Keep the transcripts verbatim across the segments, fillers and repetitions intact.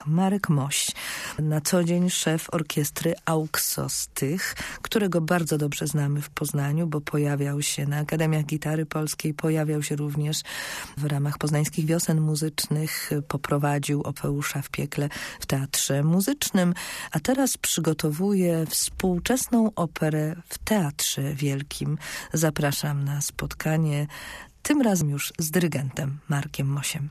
Marek Moś, na co dzień szef orkiestry Auxostych, którego bardzo dobrze znamy w Poznaniu, bo pojawiał się na Akademiach Gitary Polskiej, pojawiał się również w ramach Poznańskich Wiosen Muzycznych, poprowadził Opeusza w piekle w Teatrze Muzycznym, a teraz przygotowuje współczesną operę w Teatrze Wielkim. Zapraszam na spotkanie, tym razem już z dyrygentem Markiem Mosiem.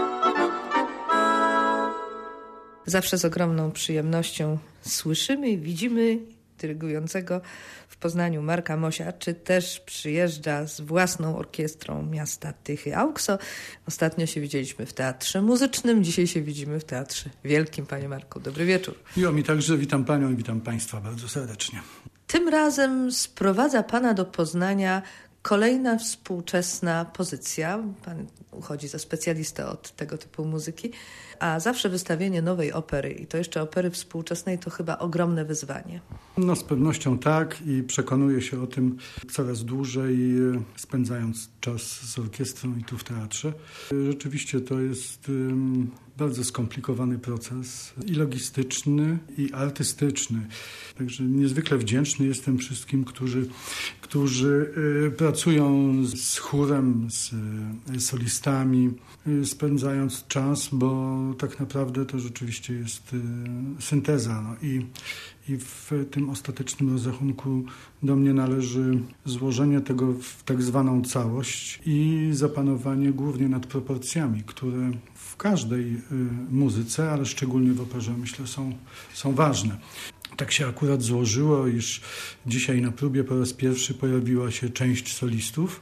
Zawsze z ogromną przyjemnością słyszymy i widzimy dyrygującego w Poznaniu Marka Mosia, czy też przyjeżdża z własną orkiestrą miasta Tychy Auxo. Ostatnio się widzieliśmy w Teatrze Muzycznym, dzisiaj się widzimy w Teatrze Wielkim. Panie Marku, dobry wieczór. Jo, mi także witam panią i witam państwa bardzo serdecznie. Tym razem sprowadza pana do Poznania kolejna współczesna pozycja. Pan uchodzi za specjalistę od tego typu muzyki, a zawsze wystawienie nowej opery i to jeszcze opery współczesnej to chyba ogromne wyzwanie. No z pewnością tak i przekonuję się o tym coraz dłużej, spędzając czas z orkiestrą i tu w teatrze. Rzeczywiście to jest um, bardzo skomplikowany proces i logistyczny, i artystyczny. Także niezwykle wdzięczny jestem wszystkim, którzy, którzy y, pracują z chórem, z y, solistami, y, spędzając czas, bo tak naprawdę to rzeczywiście jest y, synteza. No i, I w tym ostatecznym rozrachunku do mnie należy złożenie tego w tak zwaną całość i zapanowanie głównie nad proporcjami, które w każdej y, muzyce, ale szczególnie w operze, myślę, są, są ważne. Tak się akurat złożyło, iż dzisiaj na próbie po raz pierwszy pojawiła się część solistów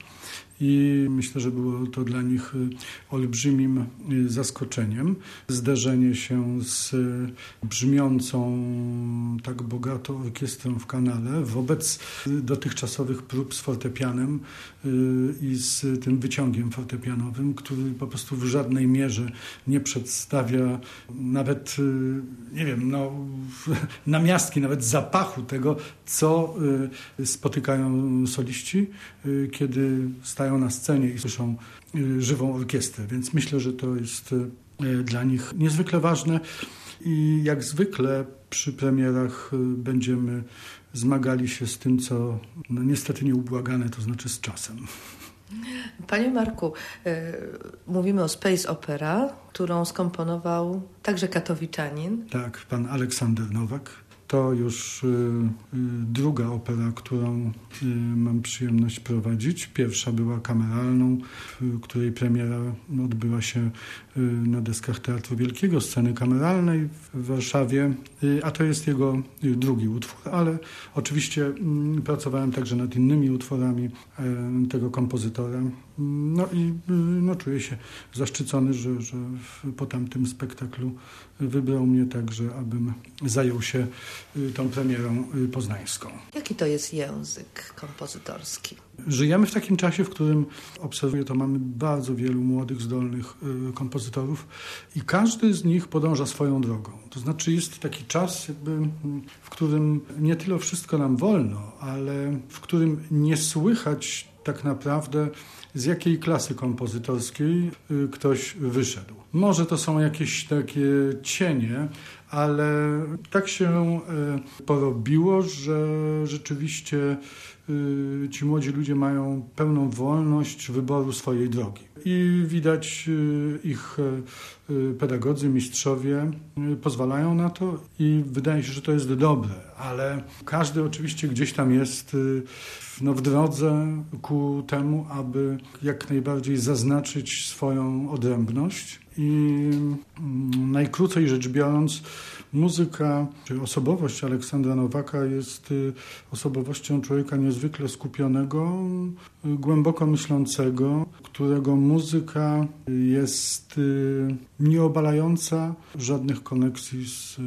i myślę, że było to dla nich olbrzymim zaskoczeniem. Zderzenie się z brzmiącą tak bogato orkiestrą w kanale wobec dotychczasowych prób z fortepianem i z tym wyciągiem fortepianowym, który po prostu w żadnej mierze nie przedstawia nawet, nie wiem, no, namiastki, nawet zapachu tego, co spotykają soliści, kiedy stają na scenie i słyszą żywą orkiestrę. Więc myślę, że to jest dla nich niezwykle ważne i jak zwykle przy premierach będziemy zmagali się z tym, co no, niestety nieubłagane, to znaczy z czasem. Panie Marku, y, mówimy o Space Opera, którą skomponował także katowiczanin. Tak, pan Aleksander Nowak. To już y, y, druga opera, którą y, mam przyjemność prowadzić. Pierwsza była kameralną, y, której premiera odbyła się y, na deskach Teatru Wielkiego, sceny kameralnej w Warszawie, y, a to jest jego y, drugi utwór, ale oczywiście y, pracowałem także nad innymi utworami y, tego kompozytora. No i y, no, czuję się zaszczycony, że, że w, po tamtym spektaklu wybrał mnie także, abym zajął się tą premierą poznańską. Jaki to jest język kompozytorski? Żyjemy w takim czasie, w którym obserwuję to, mamy bardzo wielu młodych, zdolnych kompozytorów i każdy z nich podąża swoją drogą. To znaczy jest taki czas, jakby, w którym nie tyle wszystko nam wolno, ale w którym nie słychać tak naprawdę, z jakiej klasy kompozytorskiej ktoś wyszedł. Może to są jakieś takie cienie, ale tak się porobiło, że rzeczywiście ci młodzi ludzie mają pełną wolność wyboru swojej drogi. I widać ich pedagodzy, mistrzowie pozwalają na to i wydaje się, że to jest dobre, ale każdy oczywiście gdzieś tam jest no, w drodze ku temu, aby jak najbardziej zaznaczyć swoją odrębność i najkrócej rzecz biorąc, muzyka, czy osobowość Aleksandra Nowaka jest osobowością człowieka niezwykle skupionego, głęboko myślącego, którego muzyka jest nieobalająca żadnych koneksji z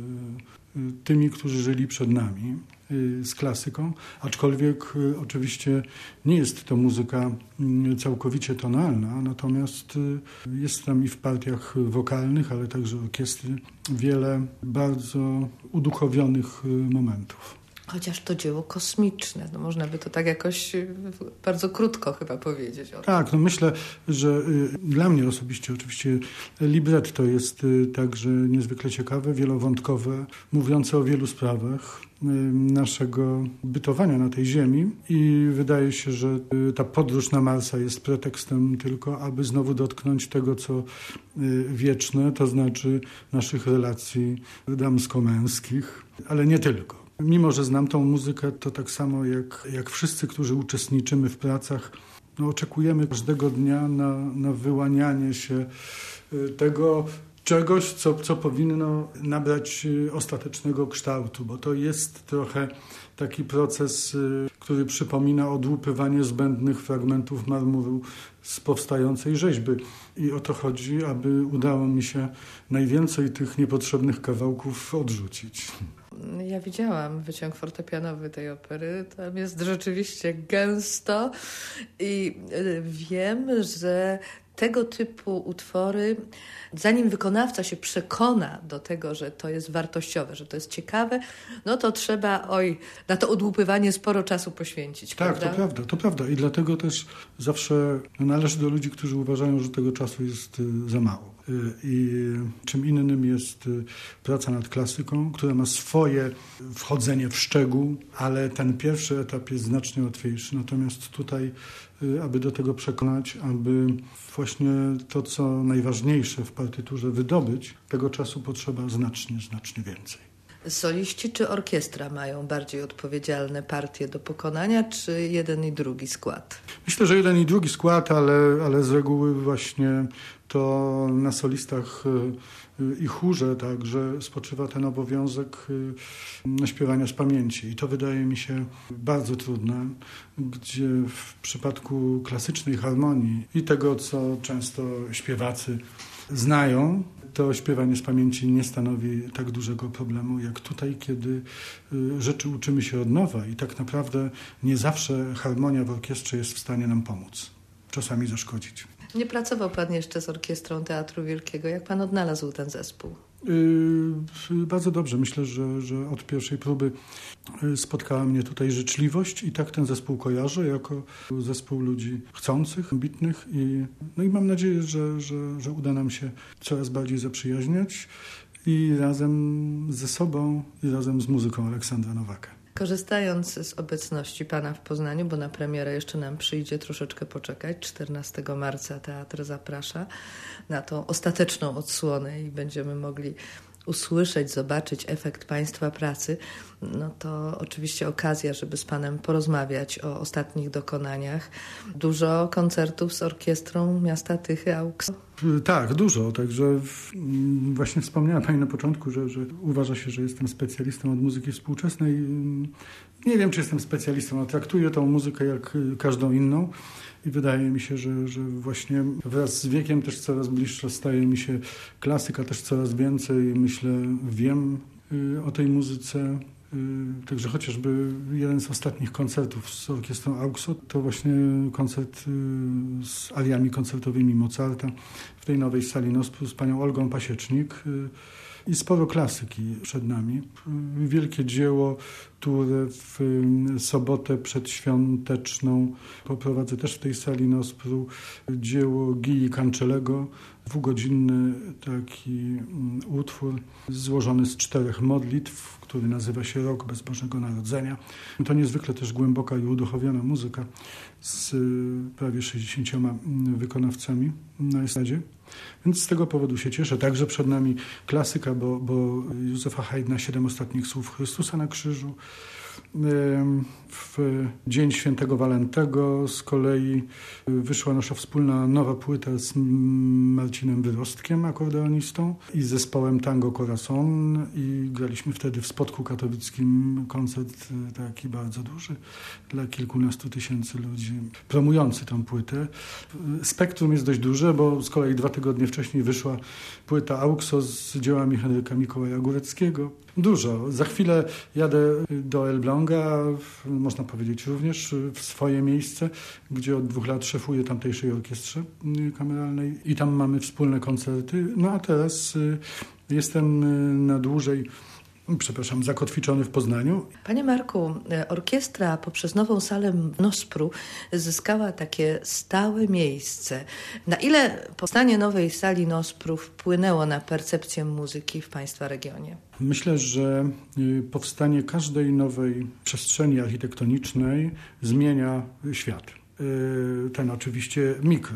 tymi, którzy żyli przed nami, z klasyką, aczkolwiek oczywiście nie jest to muzyka całkowicie tonalna, natomiast jest tam i w partiach wokalnych, ale także orkiestry wiele bardzo uduchowionych momentów. Chociaż to dzieło kosmiczne, no można by to tak jakoś bardzo krótko chyba powiedzieć o tym. Tak, no myślę, że y, dla mnie osobiście oczywiście libretto jest y, także niezwykle ciekawe, wielowątkowe, mówiące o wielu sprawach y, naszego bytowania na tej ziemi i wydaje się, że y, ta podróż na Marsa jest pretekstem tylko, aby znowu dotknąć tego, co y, wieczne, to znaczy naszych relacji damsko-męskich, ale nie tylko. Mimo że znam tą muzykę, to tak samo jak, jak wszyscy, którzy uczestniczymy w pracach, no oczekujemy każdego dnia na, na wyłanianie się tego czegoś, co, co powinno nabrać ostatecznego kształtu, bo to jest trochę taki proces, który przypomina odłupywanie zbędnych fragmentów marmuru z powstającej rzeźby. I o to chodzi, aby udało mi się najwięcej tych niepotrzebnych kawałków odrzucić. Ja widziałam wyciąg fortepianowy tej opery. Tam jest rzeczywiście gęsto i wiem, że tego typu utwory, zanim wykonawca się przekona do tego, że to jest wartościowe, że to jest ciekawe, no to trzeba, oj, na to odłupywanie sporo czasu poświęcić. Tak, prawda? to prawda, to prawda. I dlatego też zawsze należy do ludzi, którzy uważają, że tego czasu jest za mało. I czym innym jest praca nad klasyką, która ma swoje wchodzenie w szczegół, ale ten pierwszy etap jest znacznie łatwiejszy. Natomiast tutaj, aby do tego przekonać, aby właśnie to, co najważniejsze w partyturze wydobyć, tego czasu potrzeba znacznie, znacznie więcej. Soliści czy orkiestra mają bardziej odpowiedzialne partie do pokonania, czy jeden i drugi skład? Myślę, że jeden i drugi skład, ale, ale z reguły właśnie to na solistach i chórze także spoczywa ten obowiązek śpiewania z pamięci. I to wydaje mi się bardzo trudne, gdzie w przypadku klasycznej harmonii i tego, co często śpiewacy znają, to śpiewanie z pamięci nie stanowi tak dużego problemu jak tutaj, kiedy rzeczy uczymy się od nowa i tak naprawdę nie zawsze harmonia w orkiestrze jest w stanie nam pomóc. Czasami zaszkodzić. Nie pracował pan jeszcze z Orkiestrą Teatru Wielkiego. Jak pan odnalazł ten zespół? Yy, bardzo dobrze. Myślę, że, że od pierwszej próby spotkała mnie tutaj życzliwość i tak ten zespół kojarzę jako zespół ludzi chcących, ambitnych i, no i mam nadzieję, że, że, że uda nam się coraz bardziej zaprzyjaźniać i razem ze sobą i razem z muzyką Aleksandra Nowaka. Korzystając z obecności pana w Poznaniu, bo na premierę jeszcze nam przyjdzie troszeczkę poczekać, czternastego marca teatr zaprasza na tą ostateczną odsłonę i będziemy mogli usłyszeć, zobaczyć efekt państwa pracy, no to oczywiście okazja, żeby z panem porozmawiać o ostatnich dokonaniach. Dużo koncertów z orkiestrą miasta Tychy, Aukso? Tak, dużo. Także właśnie wspomniała pani na początku, że, że uważa się, że jestem specjalistą od muzyki współczesnej. Nie wiem, czy jestem specjalistą, ale traktuję tą muzykę jak każdą inną. I wydaje mi się, że, że właśnie wraz z wiekiem też coraz bliższa staje mi się klasyka, też coraz więcej, myślę, wiem o tej muzyce. Także chociażby jeden z ostatnich koncertów z orkiestrą Aukso to właśnie koncert z ariami koncertowymi Mozarta w tej nowej sali Nostru z panią Olgą Pasiecznik. I sporo klasyki przed nami. Wielkie dzieło, które w sobotę przedświąteczną poprowadzę też w tej sali Nospru. Dzieło Gii Cancelego, dwugodzinny taki utwór złożony z czterech modlitw, który nazywa się Rok bez Bożego Narodzenia. To niezwykle też głęboka i uduchowiona muzyka z prawie sześćdziesięcioma wykonawcami na estradzie. Więc z tego powodu się cieszę. Także przed nami klasyka, bo, bo Józefa Haydna Siedem ostatnich słów Chrystusa na krzyżu. W Dzień Świętego Walentego z kolei wyszła nasza wspólna nowa płyta z Marcinem Wyrostkiem, akordeonistą, i z zespołem Tango Corazon i graliśmy wtedy w Spodku Katowickim koncert taki bardzo duży dla kilkunastu tysięcy ludzi promujący tą płytę. Spektrum jest dość duże, bo z kolei dwa tygodnie wcześniej wyszła płyta Aukso z dziełami Henryka Mikołaja Góreckiego. Dużo. Za chwilę jadę do Elbląga, można powiedzieć również w swoje miejsce, gdzie od dwóch lat szefuję tamtejszej orkiestrze kameralnej i tam mamy wspólne koncerty. No a teraz jestem na dłużej przepraszam, zakotwiczony w Poznaniu. Panie Marku, orkiestra poprzez nową salę Nospru zyskała takie stałe miejsce. Na ile powstanie nowej sali Nospru wpłynęło na percepcję muzyki w Państwa regionie? Myślę, że powstanie każdej nowej przestrzeni architektonicznej zmienia świat. Ten oczywiście mikro.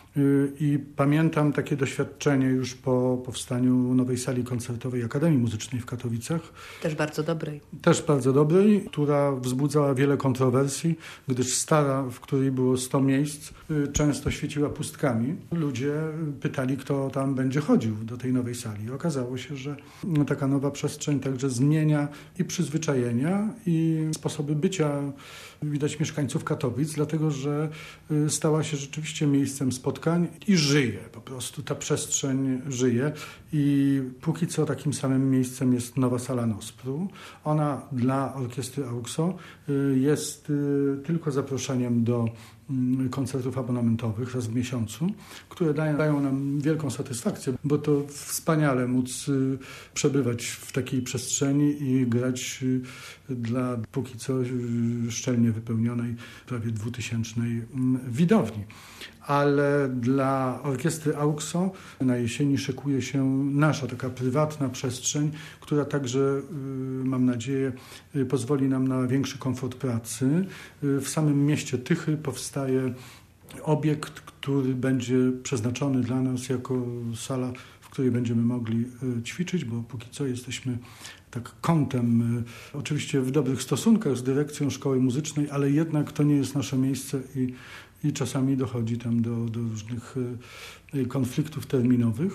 I pamiętam takie doświadczenie już po powstaniu nowej sali koncertowej Akademii Muzycznej w Katowicach. Też bardzo dobrej. Też bardzo dobrej, która wzbudzała wiele kontrowersji, gdyż stara, w której było sto miejsc, często świeciła pustkami. Ludzie pytali, kto tam będzie chodził do tej nowej sali. Okazało się, że taka nowa przestrzeń także zmienia i przyzwyczajenia, i sposoby bycia, widać, mieszkańców Katowic, dlatego że stała się rzeczywiście miejscem spotkań i żyje po prostu. Ta przestrzeń żyje i póki co takim samym miejscem jest nowa sala Nospru. Ona dla orkiestry AUXO jest tylko zaproszeniem do koncertów abonamentowych raz w miesiącu, które dają, dają nam wielką satysfakcję, bo to wspaniale móc przebywać w takiej przestrzeni i grać dla póki co szczelnie wypełnionej, prawie dwutysięcznej widowni. Ale dla orkiestry AUXO na jesieni szykuje się nasza taka prywatna przestrzeń, która także, mam nadzieję, pozwoli nam na większy komfort pracy. W samym mieście Tychy powstaje obiekt, który będzie przeznaczony dla nas jako sala, w której będziemy mogli ćwiczyć, bo póki co jesteśmy tak kątem, oczywiście w dobrych stosunkach z dyrekcją szkoły muzycznej, ale jednak to nie jest nasze miejsce i I czasami dochodzi tam do, do różnych konfliktów terminowych,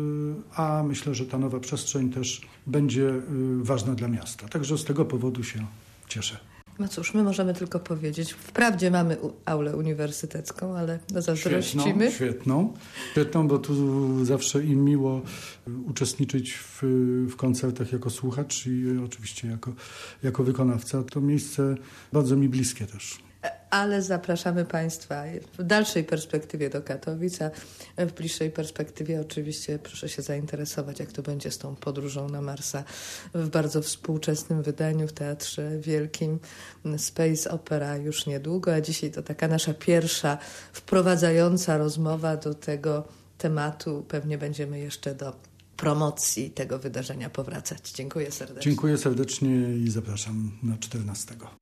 a myślę, że ta nowa przestrzeń też będzie ważna dla miasta. Także z tego powodu się cieszę. No cóż, my możemy tylko powiedzieć, wprawdzie mamy aulę uniwersytecką, ale zazdrościmy. Świetną, świetną, świetną, bo tu zawsze im miło uczestniczyć w, w koncertach jako słuchacz i oczywiście jako, jako wykonawca. To miejsce bardzo mi bliskie też. Ale zapraszamy Państwa w dalszej perspektywie do Katowic, a w bliższej perspektywie oczywiście proszę się zainteresować, jak to będzie z tą podróżą na Marsa w bardzo współczesnym wydaniu w Teatrze Wielkim Space Opera już niedługo, a dzisiaj to taka nasza pierwsza wprowadzająca rozmowa do tego tematu. Pewnie będziemy jeszcze do promocji tego wydarzenia powracać. Dziękuję serdecznie. Dziękuję serdecznie i zapraszam na czternastego.